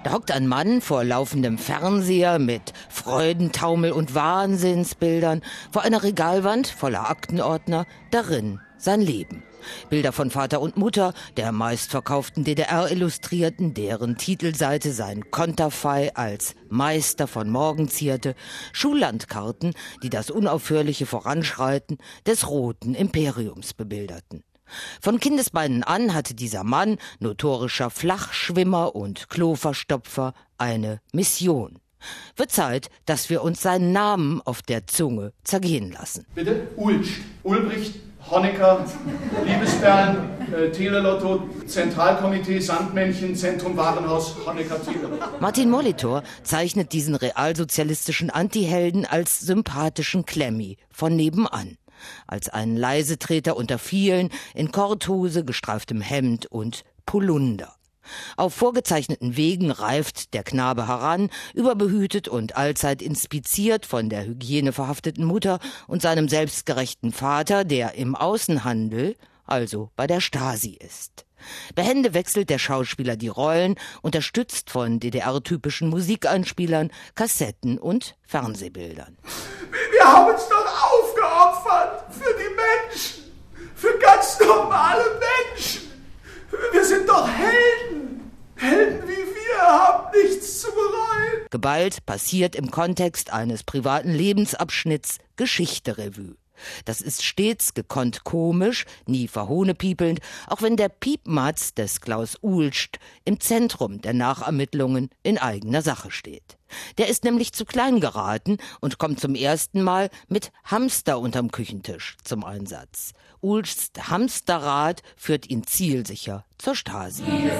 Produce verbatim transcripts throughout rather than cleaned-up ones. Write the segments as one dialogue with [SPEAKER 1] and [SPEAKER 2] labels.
[SPEAKER 1] Da hockt ein Mann vor laufendem Fernseher mit Freudentaumel und Wahnsinnsbildern vor einer Regalwand voller Aktenordner, darin sein Leben. Bilder von Vater und Mutter, der meistverkauften D D R-Illustrierten, deren Titelseite sein Konterfei als Meister von morgen zierte, Schullandkarten, die das unaufhörliche Voranschreiten des Roten Imperiums bebilderten. Von Kindesbeinen an hatte dieser Mann, notorischer Flachschwimmer und Kloverstopfer, eine Mission. Wird Zeit, dass wir uns seinen Namen auf der Zunge zergehen lassen.
[SPEAKER 2] Bitte? Ulsch, Ulbricht, Honecker, Liebesperlen, äh, Telelotto, Zentralkomitee, Sandmännchen, Zentrum Warenhaus, Honecker, Tele.
[SPEAKER 1] Martin Molitor zeichnet diesen realsozialistischen Antihelden als sympathischen Klemmi von nebenan. Als einen Leisetreter unter vielen, in Korthose, gestreiftem Hemd und Polunder. Auf vorgezeichneten Wegen reift der Knabe heran, überbehütet und allzeit inspiziert von der hygieneverhafteten Mutter und seinem selbstgerechten Vater, der im Außenhandel, also bei der Stasi ist. Behende wechselt der Schauspieler die Rollen, unterstützt von D D R-typischen Musikeinspielern, Kassetten und Fernsehbildern.
[SPEAKER 2] Wir haben uns doch aufgeopfert für die Menschen, für ganz normale Menschen. Wir sind doch Helden. Helden wie wir haben nichts zu bereuen.
[SPEAKER 1] Geballt passiert im Kontext eines privaten Lebensabschnitts Geschichte-Revue. Das ist stets gekonnt komisch, nie verhohnepiepelnd, auch wenn der Piepmatz des Klaus Uhlscht im Zentrum der Nachermittlungen in eigener Sache steht. Der ist nämlich zu klein geraten und kommt zum ersten Mal mit Hamster unterm Küchentisch zum Einsatz. Uhlschts Hamsterrad führt ihn zielsicher zur Stasi.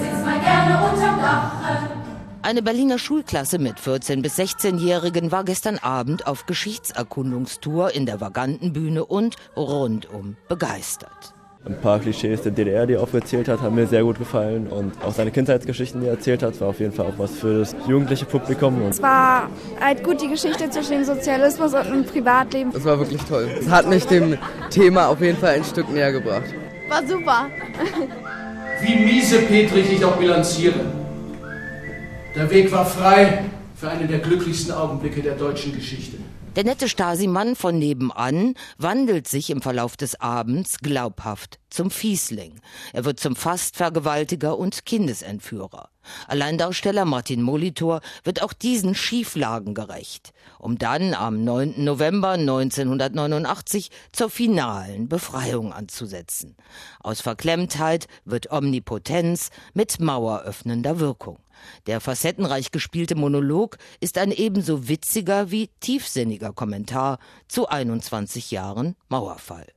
[SPEAKER 1] Eine Berliner Schulklasse mit vierzehn- bis sechzehnjährigen war gestern Abend auf Geschichtserkundungstour in der Vagantenbühne und rundum begeistert.
[SPEAKER 3] Ein paar Klischees der D D R, die er aufgezählt hat, haben mir sehr gut gefallen. Und auch seine Kindheitsgeschichten, die er erzählt hat, war auf jeden Fall auch was für das jugendliche Publikum.
[SPEAKER 4] Es war halt gut die Geschichte zwischen dem Sozialismus und dem Privatleben.
[SPEAKER 5] Es war wirklich toll. Es hat mich dem Thema auf jeden Fall ein Stück näher gebracht.
[SPEAKER 4] War super.
[SPEAKER 2] Wie miesepetrig ich auch bilanziere. Der Weg war frei für einen der glücklichsten Augenblicke der deutschen Geschichte.
[SPEAKER 1] Der nette Stasi-Mann von nebenan wandelt sich im Verlauf des Abends glaubhaft zum Fiesling. Er wird zum Fastvergewaltiger und Kindesentführer. Alleindarsteller Martin Molitor wird auch diesen Schieflagen gerecht, um dann am neunten November neunzehnhundertneunundachtzig zur finalen Befreiung anzusetzen. Aus Verklemmtheit wird Omnipotenz mit maueröffnender Wirkung. Der facettenreich gespielte Monolog ist ein ebenso witziger wie tiefsinniger Kommentar zu einundzwanzig Jahren Mauerfall.